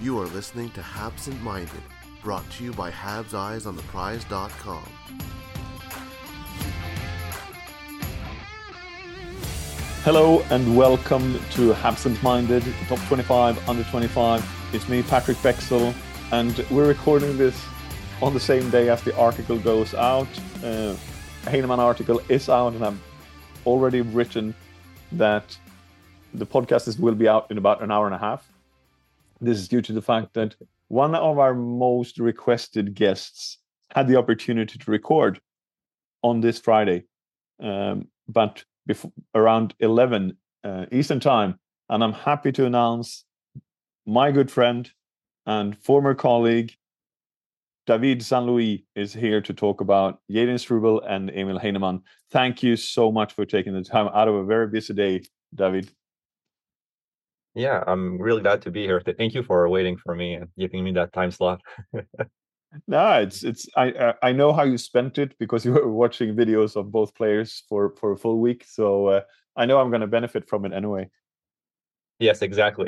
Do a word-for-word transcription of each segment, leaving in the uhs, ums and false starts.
You are listening to Habsent Minded, brought to you by Habs Eyes on the Prize dot com. Hello and welcome to Habsent Minded, Top twenty-five, Under twenty-five. It's me, Patrick Bexel, and we're recording this on the same day as the article goes out. Uh, Heineman article is out, and I've already written that the podcast is, will be out in about an hour and a half. This is due to the fact that one of our most requested guests had the opportunity to record on this Friday, um, but before, around eleven uh, Eastern time, and I'm happy to announce my good friend and former colleague David Saint-Louis is here to talk about Jadon Struble and Emil Heineman. Thank you so much for taking the time out of a very busy day, David. Yeah, I'm really glad to be here. Thank you for waiting for me and giving me that time slot. No, it's it's I I know how you spent it because you were watching videos of both players for for a full week. So uh, I know I'm going to benefit from it anyway. Yes, exactly.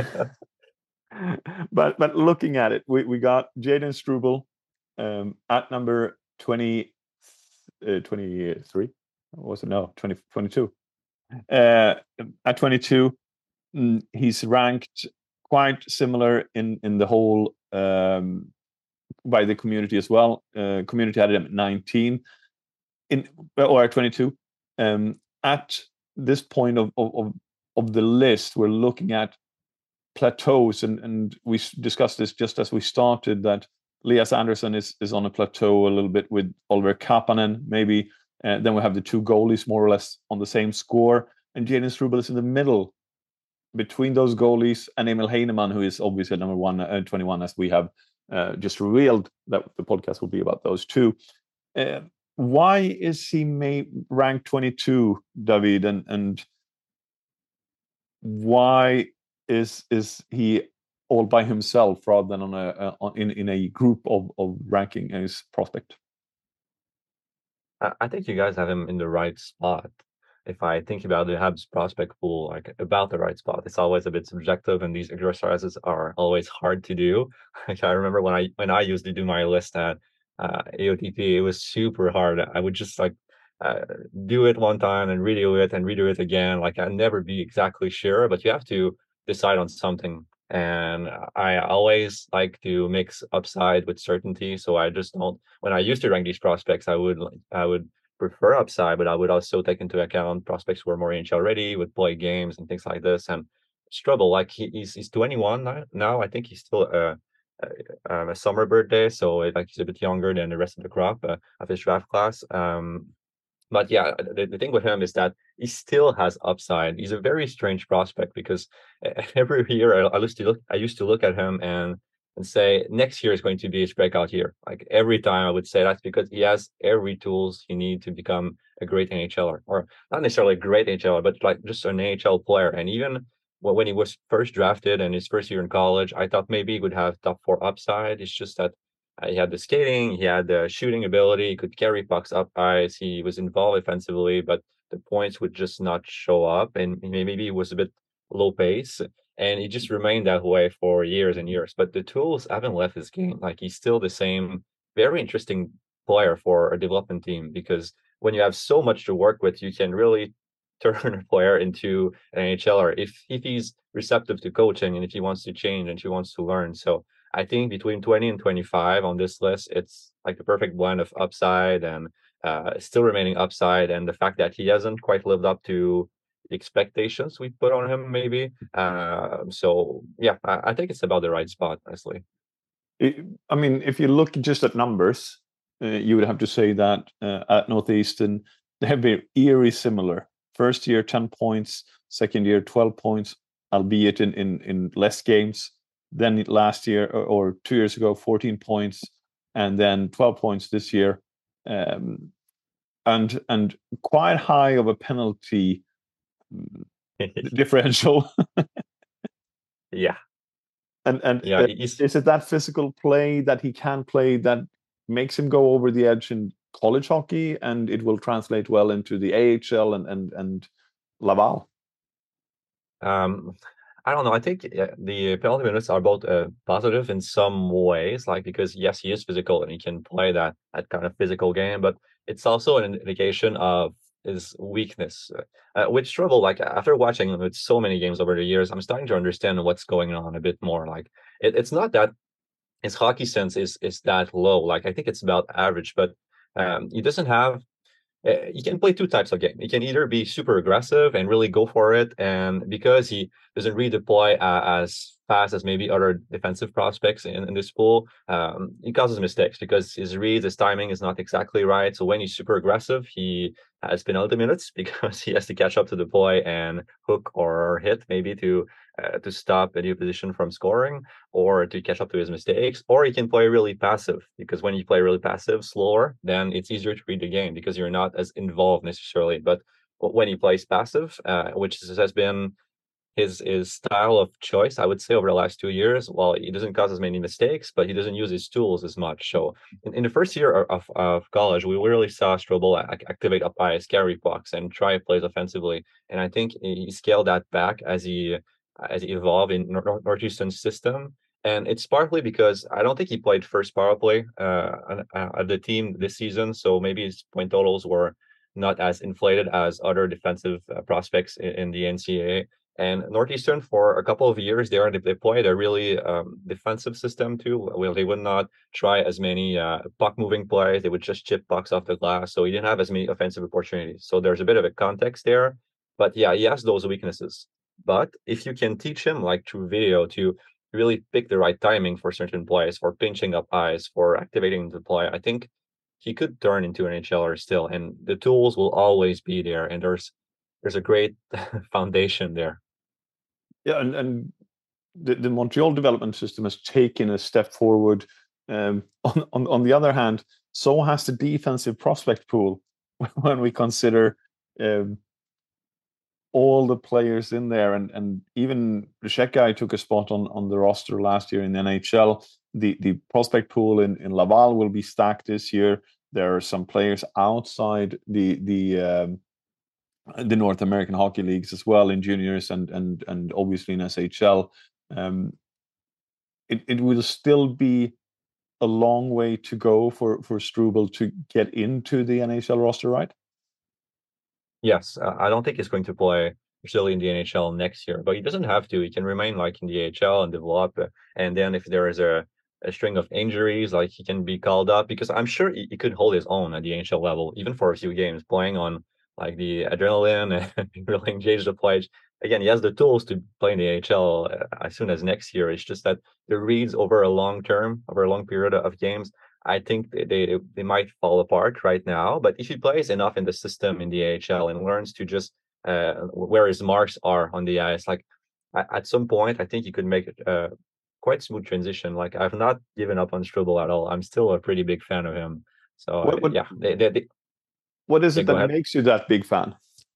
but but looking at it, we, we got Jadon Struble um, at number twenty, uh, twenty-three. Was it no twenty, twenty-two? Uh, at twenty-two, he's ranked quite similar in in the whole. Um, by the community as well. Uh, community had him at nineteen in or at twenty-two. Um, at this point of, of of the list, we're looking at plateaus, and, and we discussed this just as we started, that Elias Andersson is is on a plateau a little bit with Oliver Kapanen, maybe. Uh, then we have the two goalies more or less on the same score, and Jadon Struble is in the middle between those goalies and Emil Heineman, who is obviously number one, uh, twenty-one, as we have Uh, just revealed that the podcast will be about those two. Uh, why is he may, ranked twenty-two, David, and and why is is he all by himself rather than on a, a on, in in a group of of ranking his prospect? I think you guys have him in the right spot. If I think about the Habs prospect pool, like about the right spot, it's always a bit subjective, and these exercises are always hard to do. Like I remember when I when I used to do my list at uh, A O T P, it was super hard. I would just like uh, do it one time and redo it and redo it again. Like I'd never be exactly sure, but you have to decide on something. And I always like to mix upside with certainty. So I just don't. When I used to rank these prospects, I would I would. prefer upside, but I would also take into account prospects who are more N H L ready, would play games and things like this. And Struble, like he, he's he's twenty-one now. I think he's still a, a, a summer birthday, so like he's a bit younger than the rest of the crop uh, of his draft class. Um, but yeah, the, the thing with him is that he still has upside. He's a very strange prospect because every year I, I used to look, I used to look at him and. and say next year is going to be his breakout year. Like every time I would say that's because he has every tools he needs to become a great NHLer, or not necessarily a great NHLer, but like just an N H L player. And even when he was first drafted and his first year in college, I thought maybe he would have top four upside. It's just that he had the skating, he had the shooting ability, he could carry pucks up ice, he was involved offensively, but the points would just not show up, and maybe he was a bit low pace. And he just remained that way for years and years. But the tools haven't left his game. Like he's still the same, very interesting player for a development team, because when you have so much to work with, you can really turn a player into an NHLer if if he's receptive to coaching and if he wants to change and he wants to learn. So I think between twenty and twenty-five on this list, it's like the perfect blend of upside and uh, still remaining upside, and the fact that he hasn't quite lived up to expectations we put on him, maybe. Uh, so yeah, I, I think it's about the right spot, honestly. It, I mean, if you look just at numbers, uh, you would have to say that uh, at Northeastern they have been eerie similar. First year ten points, second year twelve points, albeit in in, in less games. Then last year or, or two years ago, fourteen points, and then twelve points this year, um, and and quite high of a penalty differential. Yeah. And and yeah, uh, is it that physical play that he can play that makes him go over the edge in college hockey, and it will translate well into the A H L and and and Laval? Um, I don't know. I think uh, the penalty minutes are both uh, positive in some ways, like because yes, he is physical and he can play that that kind of physical game, but it's also an indication of his weakness. Uh, with Struble, like after watching with so many games over the years, I'm starting to understand what's going on a bit more. Like it, it's not that his hockey sense is is that low. Like I think it's about average, but um, he doesn't have uh, you can play two types of game. You can either be super aggressive and really go for it, and because he doesn't redeploy uh, as fast as maybe other defensive prospects in, in this pool, um, he causes mistakes because his reads, his timing is not exactly right. So when he's super aggressive, he has penalty minutes because he has to catch up to deploy and hook or hit maybe to uh, to stop any opposition from scoring or to catch up to his mistakes, or he can play really passive because when you play really passive, slower, then it's easier to read the game because you're not as involved necessarily. But when he plays passive, uh, which has been his his style of choice, I would say, over the last two years, well, he doesn't cause as many mistakes, but he doesn't use his tools as much. So in, in the first year of, of college, we really saw Strobel activate up ice, carry pucks, and try plays offensively. And I think he scaled that back as he as he evolved in Nor- Northeastern's system. And it's partly because I don't think he played first power play uh, at the team this season. So maybe his point totals were not as inflated as other defensive uh, prospects in, in the N C A A. And Northeastern, for a couple of years there, they, they played a really um, defensive system too. Well, they would not try as many uh, puck moving plays. They would just chip pucks off the glass. So he didn't have as many offensive opportunities. So there's a bit of a context there. But yeah, he has those weaknesses. But if you can teach him, like through video, to really pick the right timing for certain plays, for pinching up eyes, for activating the play, I think he could turn into an NHLer still. And the tools will always be there. And there's there's a great foundation there. Yeah, and, and the, the Montreal development system has taken a step forward. Um, on, on on the other hand, so has the defensive prospect pool when we consider um, all the players in there, and and even the Czech guy took a spot on on the roster last year in the N H L. The the prospect pool in, in Laval will be stacked this year. There are some players outside the the um, the North American hockey leagues as well in juniors and and and obviously in S H L. Um, it it will still be a long way to go for for Struble to get into the N H L roster, right? Yes, uh, I don't think he's going to play really in the N H L next year, but he doesn't have to. He can remain like in the A H L and develop. Uh, and then if there is a, a string of injuries, like he can be called up because I'm sure he, he could hold his own at the N H L level, even for a few games, playing on like the adrenaline and really engage the play. Again, he has the tools to play in the A H L uh, as soon as next year. It's just that the reads over a long term, over a long period of games, I think they, they they might fall apart right now. But if he plays enough in the system in the A H L and learns to just uh, where his marks are on the ice, like at, at some point, I think he could make a quite smooth transition. Like I've not given up on Struble at all. I'm still a pretty big fan of him. So uh, What what yeah, they, they, they, what is yeah, it go that ahead. makes you that big fan?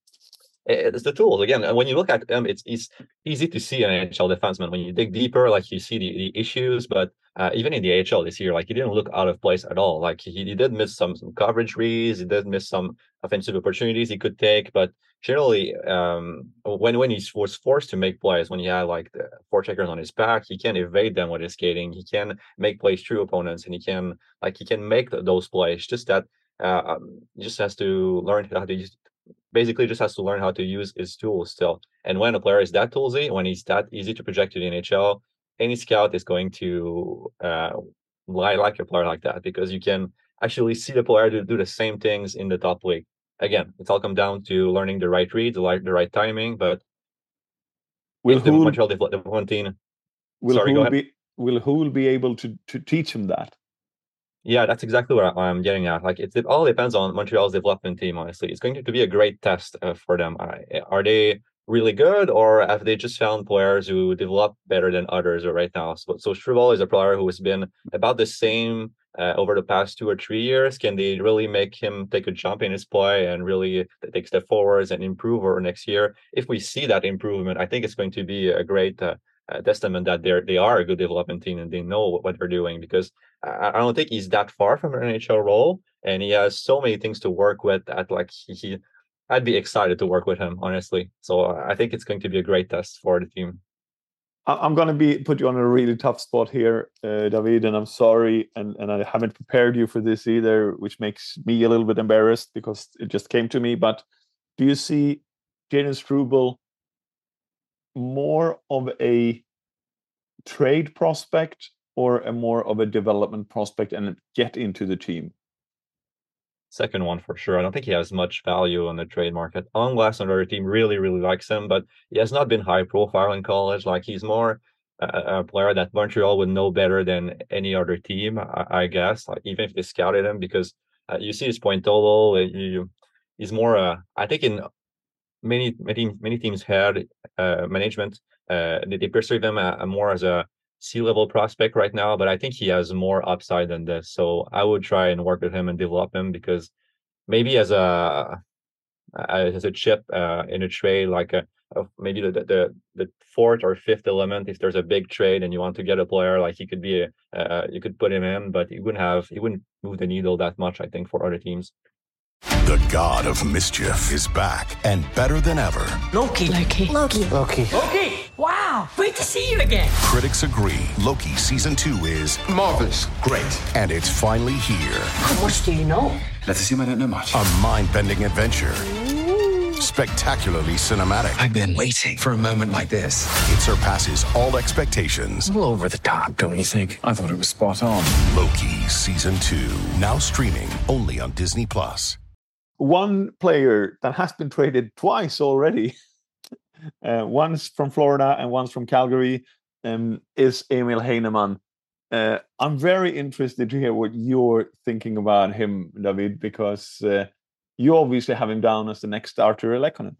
It's the tools again. And when you look at them, it's, it's easy to see an N H L defenseman. When you dig deeper, like you see the, the issues. But uh, even in the A H L this year, like he didn't look out of place at all. Like he, he did miss some some coverage reads. He did miss some offensive opportunities he could take. But generally, um, when when he was forced to make plays, when he had like the four checkers on his back, he can evade them with his skating. He can make plays through opponents, and he can like he can make the, those plays. Just that uh, um, he just has to learn how to use basically just has to learn how to use his tools still. And when a player is that toolsy, when he's that easy to project to the N H L, any scout is going to uh, lie like a player like that because you can actually see the player to do the same things in the top league. Again, it's all come down to learning the right read, the right, the right timing. But Will if the Hool Montreal development team, will sorry, go Hool ahead. be will Hool be able to to teach him that? Yeah, that's exactly what I, am getting at. Like, it's, it all depends on Montreal's development team, honestly. It's going to, to be a great test uh, for them. Uh, are they really good, or have they just found players who develop better than others right now? So, so Struble is a player who has been about the same uh, over the past two or three years. Can they really make him take a jump in his play and really take step forwards and improve over next year? If we see that improvement, I think it's going to be a great uh, uh, testament that they're they are a good development team and they know what, what they're doing because I, I don't think he's that far from an N H L role, and he has so many things to work with. At like he, he I'd be excited to work with him, honestly. So uh, I think it's going to be a great test for the team. I'm going to be put you on a really tough spot here, uh, David, and I'm sorry, and, and I haven't prepared you for this either, which makes me a little bit embarrassed because it just came to me. But do you see Jayden Struble more of a trade prospect or a more of a development prospect and get into the team? Second one for sure. I don't think he has much value on the trade market unless another team really, really likes him. But he has not been high profile in college. Like he's more a, a player that Montreal would know better than any other team, I, I guess. Like even if they scouted him, because uh, you see his point total. You, he's more. Uh, I think in many many many teams had uh, management. Uh, they, they perceive him uh, more as a C-level prospect right now, but I think he has more upside than this. So I would try and work with him and develop him, because maybe as a as a chip uh, in a trade, like a, a maybe the, the the fourth or fifth element, if there's a big trade and you want to get a player, like he could be a uh, you could put him in, but he wouldn't have he wouldn't move the needle that much, I think, for other teams. The god of mischief is back and better than ever. Loki. Loki. Loki. Loki. Loki. Wow. Great to see you again. Critics agree Loki season two is marvelous. Great. And it's finally here. How much do you know? Let's assume I don't know much. A mind-bending adventure. Spectacularly cinematic. I've been waiting for a moment like this. It surpasses all expectations. A little over the top, don't you think? I thought it was spot on. Loki season two, now streaming only on Disney Plus. One player that has been traded twice already, uh, once from Florida and once from Calgary, um, is Emil Heineman. Uh, I'm very interested to hear what you're thinking about him, David, because uh, you obviously have him down as the next Artturi Lehkonen.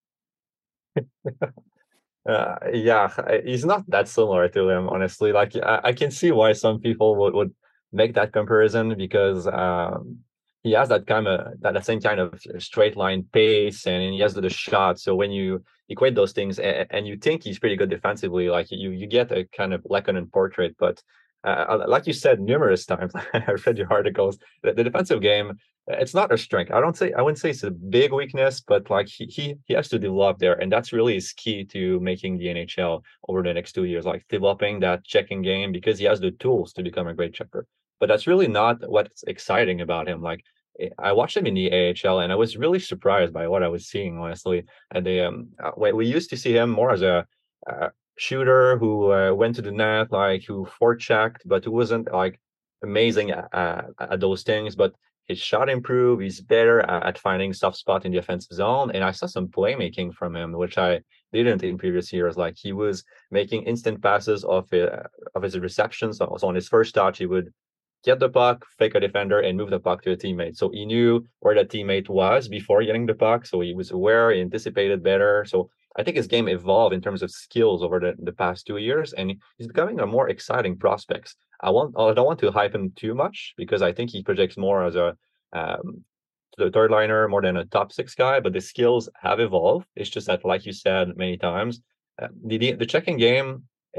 uh, yeah, he's not that similar to him, honestly. Like I, I can see why some people would, would make that comparison, because um, he has that kind of that, that same kind of straight line pace, and he has the, the shot. So when you equate those things, and, and you think he's pretty good defensively, like you you get a kind of Lehkonen portrait. But uh, like you said numerous times, I read your articles, the, the defensive game, it's not a strength. I don't say I wouldn't say it's a big weakness, but like he he he has to develop there, and that's really his key to making the N H L over the next two years, like developing that checking game, because he has the tools to become a great checker. But that's really not what's exciting about him. Like I watched him in the A H L, and I was really surprised by what I was seeing, honestly. And they, um, we used to see him more as a, a shooter who uh, went to the net, like who forechecked, but who wasn't like amazing at, at, at those things. But his shot improved. He's better at, at finding soft spot in the offensive zone. And I saw some playmaking from him, which I didn't in previous years. Like he was making instant passes off, uh, of his receptions. So on his first touch, he would get the puck, fake a defender, and move the puck to a teammate. So he knew where the teammate was before getting the puck. So he was aware, he anticipated better. So I think his game evolved in terms of skills over the, the past two years, and he's becoming a more exciting prospect. I want I don't want to hype him too much, because I think he projects more as a um, the third liner more than a top six guy, but the skills have evolved. It's just that, like you said many times, uh, the, the the checking game,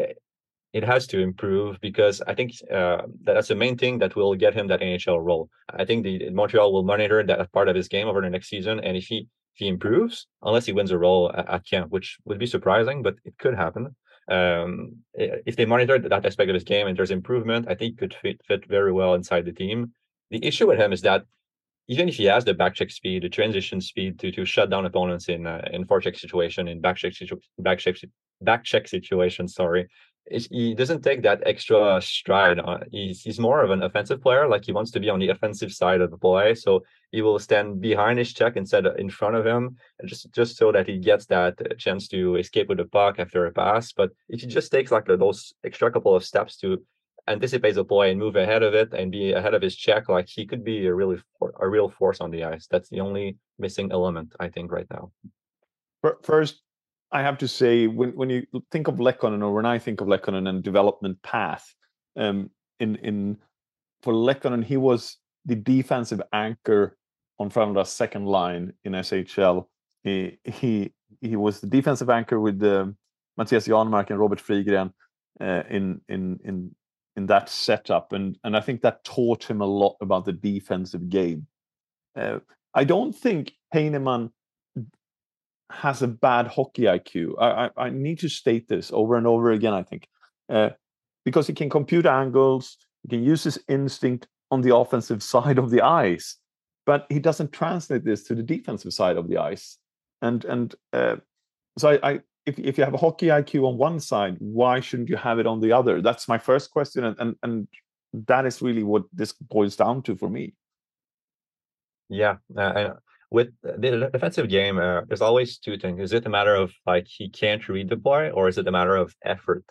it has to improve, because I think uh, that's the main thing that will get him that N H L role. I think the Montreal will monitor that part of his game over the next season, and if he if he improves, unless he wins a role at, at camp, which would be surprising, but it could happen. Um, if they monitor that aspect of his game and there's improvement, I think he could fit fit very well inside the team. The issue with him is that even if he has the back check speed, the transition speed to to shut down opponents in uh, in forecheck situation, in back check situ- back check back check situation, sorry. He doesn't take that extra stride. He's he's more of an offensive player. Like he wants to be on the offensive side of the play, so he will stand behind his check instead of in front of him, just just so that he gets that chance to escape with the puck after a pass. But if he just takes like those extra couple of steps to anticipate the play and move ahead of it and be ahead of his check, like he could be a really a real force on the ice. That's the only missing element, I think, right now. First, I have to say, when, when you think of Lehkonen, or when I think of Lehkonen and development path, um, in in for Lehkonen, he was the defensive anchor on Frölunda's second line in S H L. He he he was the defensive anchor with the Mattias Janmark and Robert Frigren uh, in in in in that setup, and and I think that taught him a lot about the defensive game. Uh, I don't think Heineman has a bad hockey I Q. I, I, I need to state this over and over again, I think, uh, because he can compute angles, he can use his instinct on the offensive side of the ice, but he doesn't translate this to the defensive side of the ice. And and uh, so I, I if if you have a hockey I Q on one side, why shouldn't you have it on the other? That's my first question, and and, and that is really what this boils down to for me. Yeah, uh, and with the defensive game, uh, there's always two things. Is it a matter of like he can't read the play, or is it a matter of effort?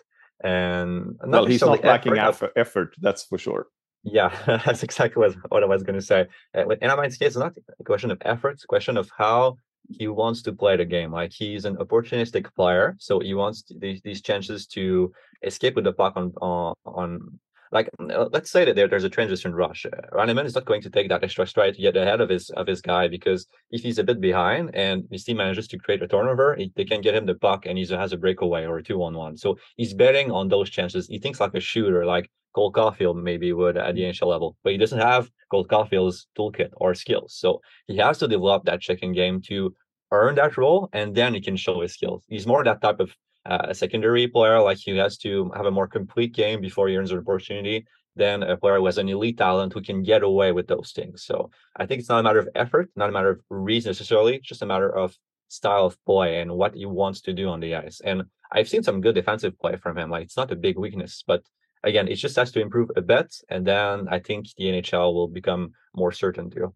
And not well, he's not lacking effort, effort, effort, that's for sure. Yeah, that's exactly what, what I was going to say. Uh, with Enamai's case, it's not a question of effort; it's a question of how he wants to play the game. Like he's an opportunistic player, so he wants these these chances to escape with the puck on on. on Like let's say that there, there's a transition rush. Uh, Rantanen is not going to take that extra stride to get ahead of his of his guy, because if he's a bit behind and his team manages to create a turnover, he, they can get him the puck and he has a breakaway or a two on one. So he's betting on those chances. He thinks like a shooter, like Cole Caulfield maybe would at the N H L level, but he doesn't have Cole Caulfield's toolkit or skills. So he has to develop that checking game to earn that role, and then he can show his skills. He's more that type of Uh, a secondary player. Like he has to have a more complete game before he earns an opportunity than a player who has an elite talent who can get away with those things. So I think it's not a matter of effort, not a matter of reason necessarily, just a matter of style of play and what he wants to do on the ice. And I've seen some good defensive play from him. Like it's not a big weakness, but again, it just has to improve a bit, and then I think the N H L will become more certain too.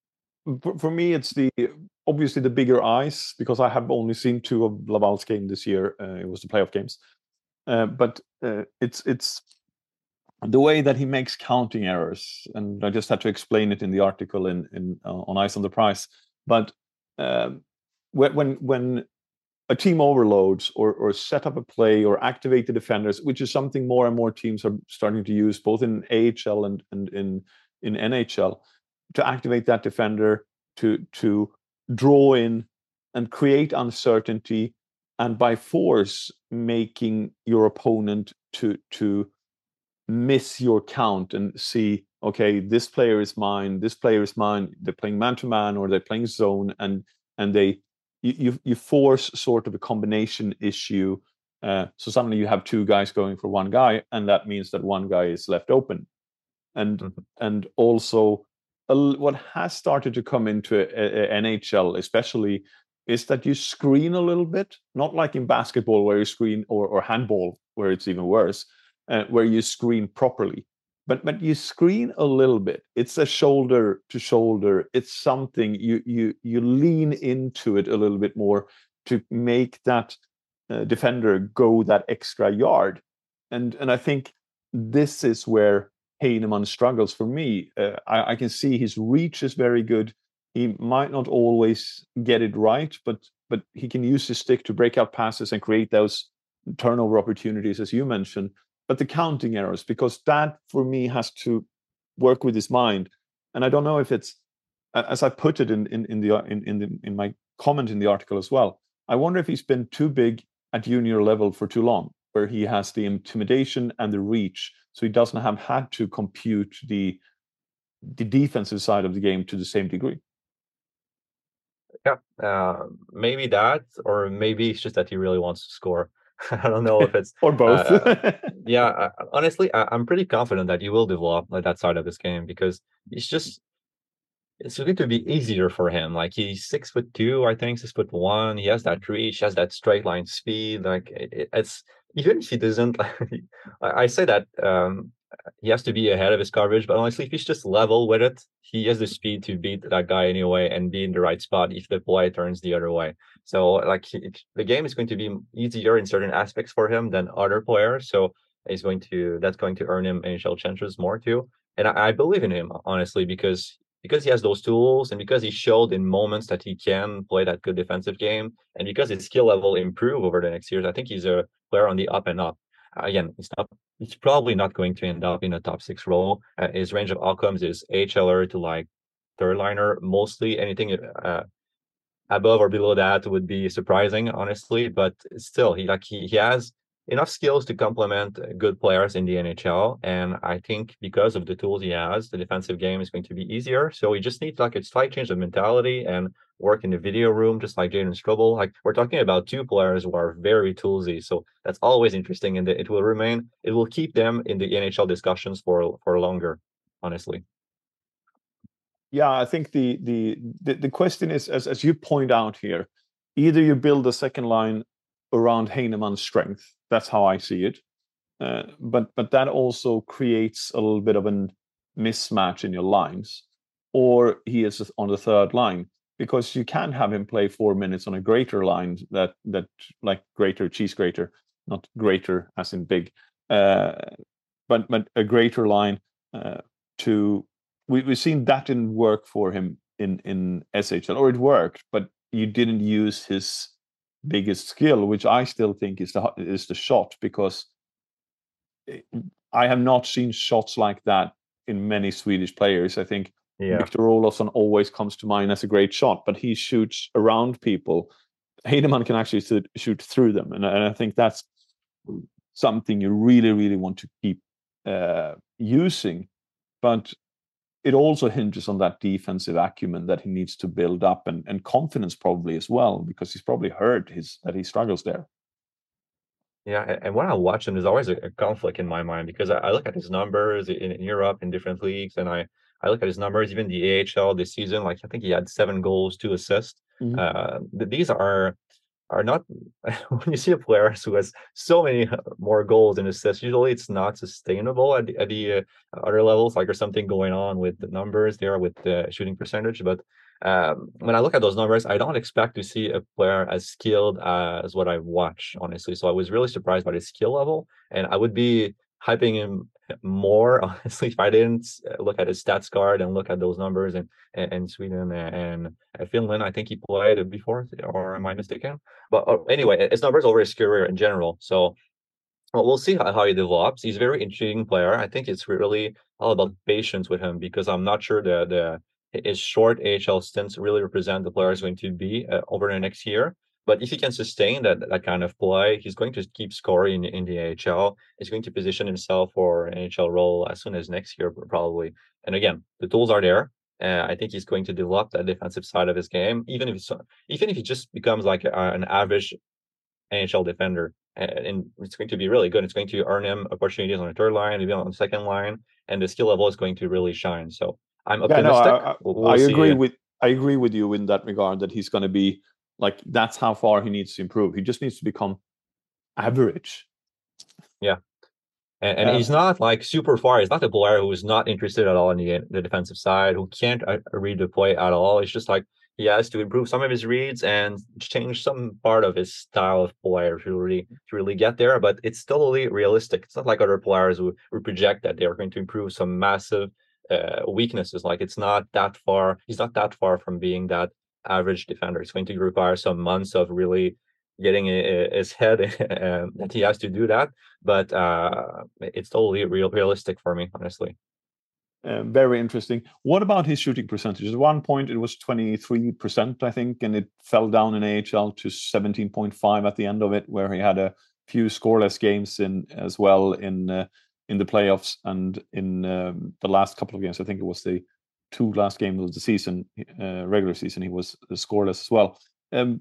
For, for me, it's the obviously the bigger ice, because I have only seen two of Laval's game this year. Uh, it was the playoff games, uh, but uh, it's it's the way that he makes counting errors, and I just had to explain it in the article in in uh, on Ice on the Price. But um, when when when a team overloads or or set up a play or activate the defenders, which is something more and more teams are starting to use, both in A H L and and in in N H L, to activate that defender, to to draw in and create uncertainty, and by force making your opponent to to miss your count and see, okay, this player is mine, this player is mine. They're playing man to man or they're playing zone, and and they you you, you force sort of a combination issue. Uh, so suddenly you have two guys going for one guy, and that means that one guy is left open, and mm-hmm. and also. What has started to come into N H L especially is that you screen a little bit, not like in basketball where you screen, or, or handball where it's even worse, uh, where you screen properly, but but you screen a little bit. It's a shoulder to shoulder. It's something you you you lean into it a little bit more to make that uh, defender go that extra yard, and and I think this is where Heineman struggles for me. Uh, I, I can see his reach is very good. He might not always get it right, but but he can use his stick to break out passes and create those turnover opportunities, as you mentioned. But the counting errors, because that for me has to work with his mind. And I don't know if it's, as I put it in in, in the in in, the, in my comment in the article as well. I wonder if he's been too big at junior level for too long, where he has the intimidation and the reach, so he doesn't have had to compute the the defensive side of the game to the same degree. Yeah, uh, maybe that, or maybe it's just that he really wants to score. I don't know if it's or both. uh, yeah, uh, honestly, I, I'm pretty confident that he will develop like that side of his game, because he's just it's going to be easier for him. Like he's six foot two, I think, six foot one. He has that reach, he has that straight line speed. Like it, it's even if he doesn't, I, I say that um, he has to be ahead of his coverage, but honestly, if he's just level with it, he has the speed to beat that guy anyway and be in the right spot if the play turns the other way. So like he, the game is going to be easier in certain aspects for him than other players. So he's going to that's going to earn him N H L chances more too. And I, I believe in him, honestly, because because he has those tools, and because he showed in moments that he can play that good defensive game, and because his skill level improve over the next years, I think he's a player on the up and up. Uh, again, he's not. He's probably not going to end up in a top six role. Uh, his range of outcomes is AHLer to like third liner, mostly. Anything uh, above or below that would be surprising, honestly. But still, he like he, he has enough skills to complement good players in the N H L. And I think because of the tools he has, the defensive game is going to be easier. So he just needs like a slight change of mentality and work in the video room, just like Jayden Struble. Like we're talking about two players who are very toolsy, so that's always interesting, and it will remain. It will keep them in the N H L discussions for for longer, honestly. Yeah, I think the the the, the question is, as as you point out here, either you build a second line around Heineman's strength. That's how I see it. Uh, but but that also creates a little bit of a mismatch in your lines, or he is on the third line, because you can have him play four minutes on a greater line that that like greater cheese grater, not greater as in big, uh, but but a greater line uh, to we we've seen that didn't work for him in in S H L, or it worked, but you didn't use his biggest skill, which I still think is the is the shot, because I have not seen shots like that in many Swedish players. I think yeah. Victor Olofsson always comes to mind as a great shot, but he shoots around people. Heineman can actually shoot through them, and, and I think that's something you really, really want to keep uh, using. But it also hinges on that defensive acumen that he needs to build up, and, and confidence probably as well, because he's probably heard his that he struggles there. Yeah, and when I watch him, there's always a, a conflict in my mind, because I, I look at his numbers in, in Europe in different leagues, and I, I look at his numbers even the A H L this season. Like I think he had seven goals, two assists. Mm-hmm. Uh, these are are not when you see a player who has so many more goals and assists. Usually, it's not sustainable at the, at the uh, other levels. Like there's something going on with the numbers there, with the shooting percentage, but. Um, when I look at those numbers, I don't expect to see a player as skilled as what I watch, honestly. So I was really surprised by his skill level, and I would be hyping him more, honestly, if I didn't look at his stats card and look at those numbers. And and Sweden and, and Finland, I think he played before, or am I mistaken? But uh, anyway, his numbers over his career in general. So well, we'll see how, how he develops. He's a very intriguing player. I think it's really all about patience with him, because I'm not sure the the his short A H L stints really represent the player he's going to be uh, over the next year. But if he can sustain that that kind of play, he's going to keep scoring in, in the A H L. He's going to position himself for an N H L role as soon as next year, probably. And again, the tools are there. Uh, I think he's going to develop that defensive side of his game, even if it's, even if he just becomes like a, an average N H L defender. And it's going to be really good. It's going to earn him opportunities on the third line, maybe on the second line, and the skill level is going to really shine. So I'm optimistic. Yeah, no, I, I, we'll I agree with I agree with you in that regard, that he's going to be like, that's how far he needs to improve. He just needs to become average. Yeah, and, and um, he's not like super far. He's not a player who is not interested at all in the, the defensive side, who can't uh, read the play at all. It's just like he has to improve some of his reads and change some part of his style of play to really to really get there. But it's totally realistic. It's not like other players who, who project that they're going to improve some massive Uh, weaknesses. Like it's not that far. He's not that far from being that average defender. It's going to require some months of really getting his head uh, that he has to do that. But uh, it's totally real realistic for me, honestly. Uh, very interesting. What about his shooting percentage? At one point, it was twenty-three percent, I think, and it fell down in A H L to seventeen point five at the end of it, where he had a few scoreless games in as well in. Uh, in the playoffs and in um, the last couple of games. I think it was the two last games of the season, uh, regular season, he was scoreless as well. Um,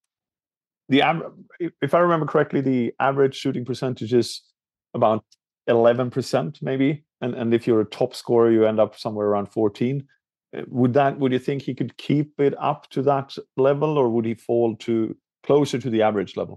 the av- if I remember correctly, the average shooting percentage is about eleven percent maybe, and and if you're a top scorer, you end up somewhere around fourteen. Would that would you think he could keep it up to that level, or would he fall to closer to the average level?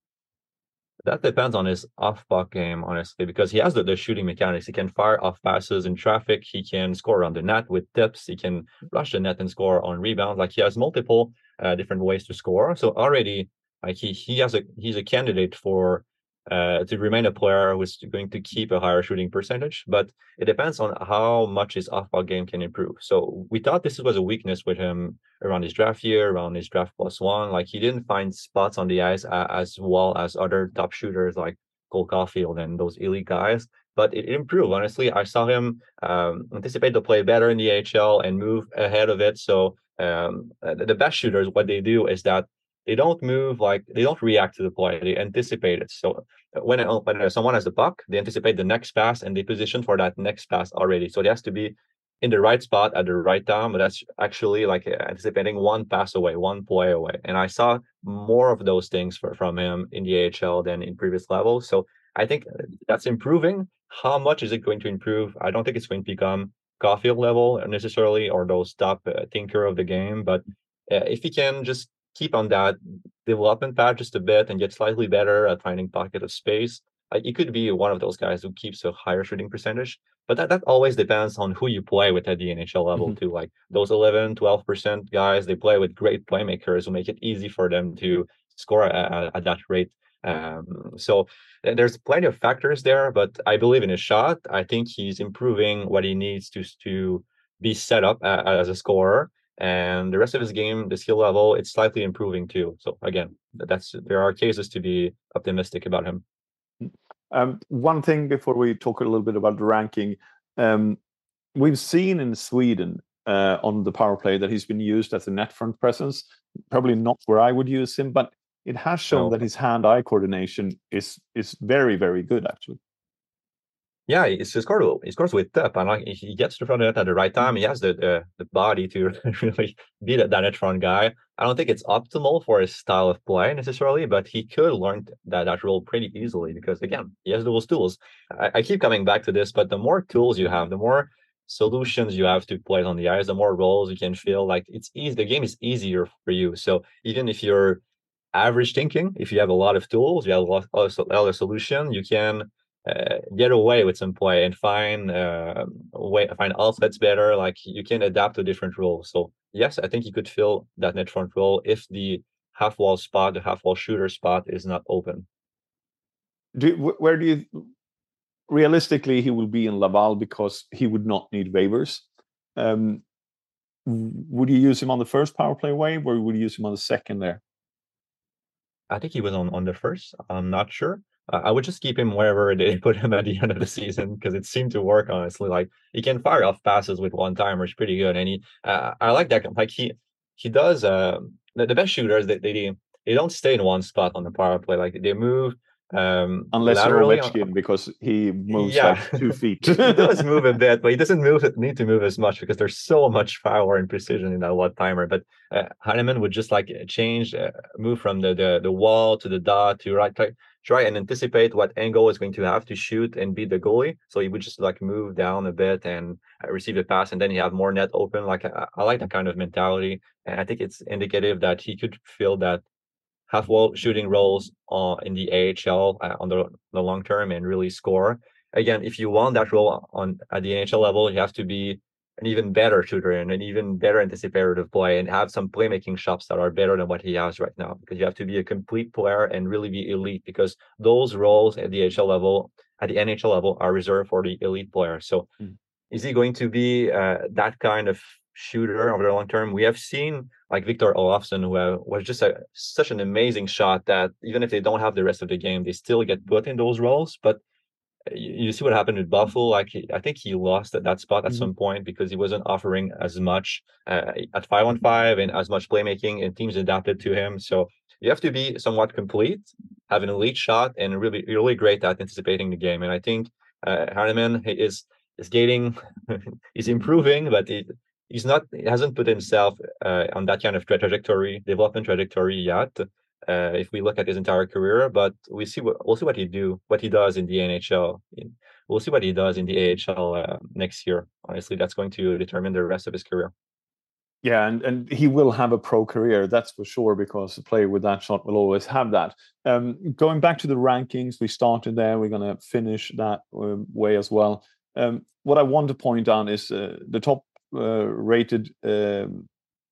That depends on his off-puck game, honestly, because he has the, the shooting mechanics. He can fire off passes in traffic. He can score on the net with tips. He can rush the net and score on rebounds. Like he has multiple uh, different ways to score. So already, like he he has a he's a candidate for uh, to remain a player who's going to keep a higher shooting percentage. But it depends on how much his off-puck game can improve. So we thought this was a weakness with him around his draft year, around his draft plus one. Like he didn't find spots on the ice uh, as well as other top shooters like Cole Caulfield and those elite guys. But it, it improved, honestly. I saw him um, anticipate the play better in the A H L and move ahead of it. So um, the best shooters, what they do is that they don't move like they don't react to the play. They anticipate it. So when, it, when someone has the puck, they anticipate the next pass and they position for that next pass already. So it has to be in the right spot at the right time, but that's actually like anticipating one pass away, one play away. And I saw more of those things for, from him in the A H L than in previous levels. So I think that's improving. How much is it going to improve? I don't think it's going to become Caulfield level necessarily, or those top uh, thinker of the game. But uh, if he can just keep on that development path just a bit and get slightly better at finding pocket of space, like he could be one of those guys who keeps a higher shooting percentage. But that, that always depends on who you play with at the N H L level mm-hmm. too. Like those eleven, twelve percent guys, they play with great playmakers who make it easy for them to score at, at that rate. Um, so there's plenty of factors there, but I believe in his shot. I think he's improving what he needs to, to be set up as a scorer. And the rest of his game, the skill level, it's slightly improving too. So again, that's there are cases to be optimistic about him. Um, one thing before we talk a little bit about the ranking, um, we've seen in Sweden uh, on the power play that he's been used as a net front presence. Probably not where I would use him, but it has shown no. that his hand-eye coordination is is very, very good, actually. Yeah, he scores. He scores with depth, and like he gets to the front of it at the right time. He has the the, the body to really be that, that net front guy. I don't think it's optimal for his style of play necessarily, but he could learn that that role pretty easily because again, he has those tools. I, I keep coming back to this, but the more tools you have, the more solutions you have to play on the ice, the more roles you can fill. Like it's easy. The game is easier for you. So even if you're average thinking, if you have a lot of tools, you have a lot of other solution, you can. Uh, get away with some play and find uh, way find outlets better. Like you can adapt to different roles. So yes, I think you could fill that net front role if the half wall spot, the half wall shooter spot, is not open. Do where do you realistically he will be in Laval because he would not need waivers? Um, would you use him on the first power play wave, or would you use him on the second there? I think he was on on the first. I'm not sure. Uh, I would just keep him wherever they put him at the end of the season because it seemed to work. Honestly, like he can fire off passes with one timers pretty good, and he uh, I like that. Like he he does. Uh, the, the best shooters they, they they don't stay in one spot on the power play. Like they move. Um, Unless you're Ovechkin, because he moves yeah. like two feet. He does move a bit, but he doesn't move need to move as much because there's so much power and precision in that one timer. But uh, Heineman would just like change, uh, move from the, the the wall to the dot to right, try, try and anticipate what angle is going to have to shoot and beat the goalie. So he would just like move down a bit and uh, receive a pass, and then you have more net open. Like I, I like that kind of mentality, and I think it's indicative that he could feel that half wall shooting roles uh, in the A H L uh, on the, the long term and really score. Again, if you want that role on at the N H L level, you have to be an even better shooter and an even better anticipator of play and have some playmaking shots that are better than what he has right now, because you have to be a complete player and really be elite, because those roles at the A H L level, at the N H L level, are reserved for the elite player. So mm. is he going to be uh, that kind of shooter over the long term? We have seen like Victor Olofsson, who uh, was just a, such an amazing shot that even if they don't have the rest of the game, they still get put in those roles. But you, you see what happened with Buffalo. Like he, I think he lost at that spot at mm-hmm. some point because he wasn't offering as much uh, at five on five and as much playmaking, and teams adapted to him. So you have to be somewhat complete, have an elite shot, and really really great at anticipating the game. And I think uh, Heineman is is getting, he's improving, but it. He's not. He hasn't put himself uh, on that kind of trajectory, development trajectory yet. Uh, if we look at his entire career, but we see what we'll see what he do, what he does in the N H L. We'll see what he does in the A H L uh, next year. Honestly, that's going to determine the rest of his career. Yeah, and, and he will have a pro career, that's for sure, because a player with that shot will always have that. Um, going back to the rankings, we started there. We're going to finish that uh, way as well. Um, what I want to point out is uh, the top. Uh, rated um,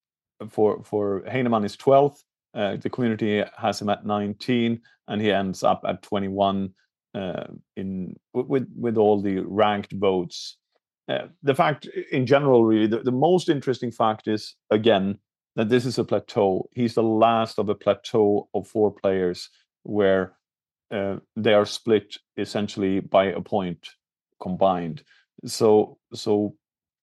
for for Heineman is twelfth. Uh, the community has him at nineteen, and he ends up at twenty-one uh, in with with all the ranked votes. Uh, the fact, in general, really, the, the most interesting fact is again that this is a plateau. He's the last of a plateau of four players where uh, they are split essentially by a point combined. So so.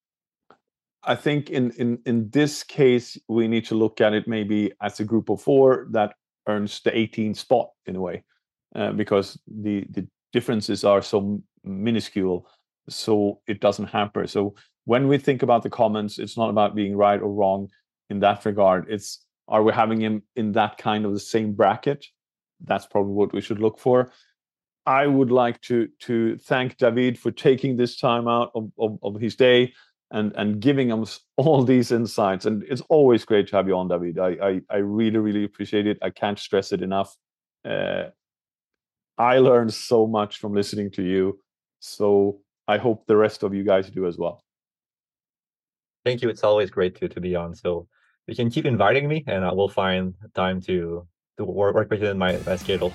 I think in, in, in this case, we need to look at it maybe as a group of four that earns the eighteenth spot in a way, uh, because the, the differences are so minuscule, so it doesn't hamper. So when we think about the comments, it's not about being right or wrong in that regard. It's, are we having him in that kind of the same bracket? That's probably what we should look for. I would like to to thank David for taking this time out of, of, of his day and, and giving us all these insights. And it's always great to have you on, David. I, I, I really, really appreciate it. I can't stress it enough. Uh, I learned so much from listening to you. So I hope the rest of you guys do as well. Thank you. It's always great to, to be on. So you can keep inviting me, and I will find time to, to work, work with it in my, my schedule.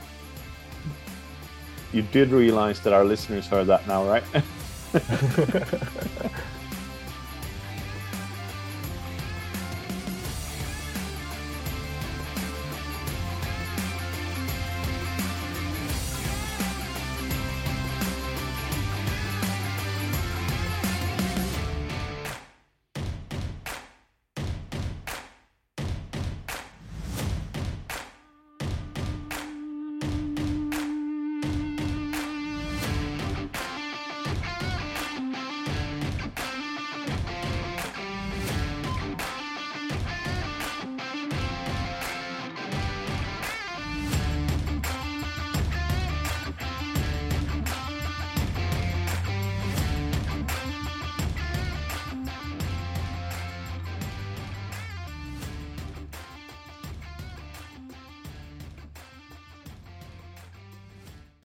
You did realize that our listeners heard that now, right?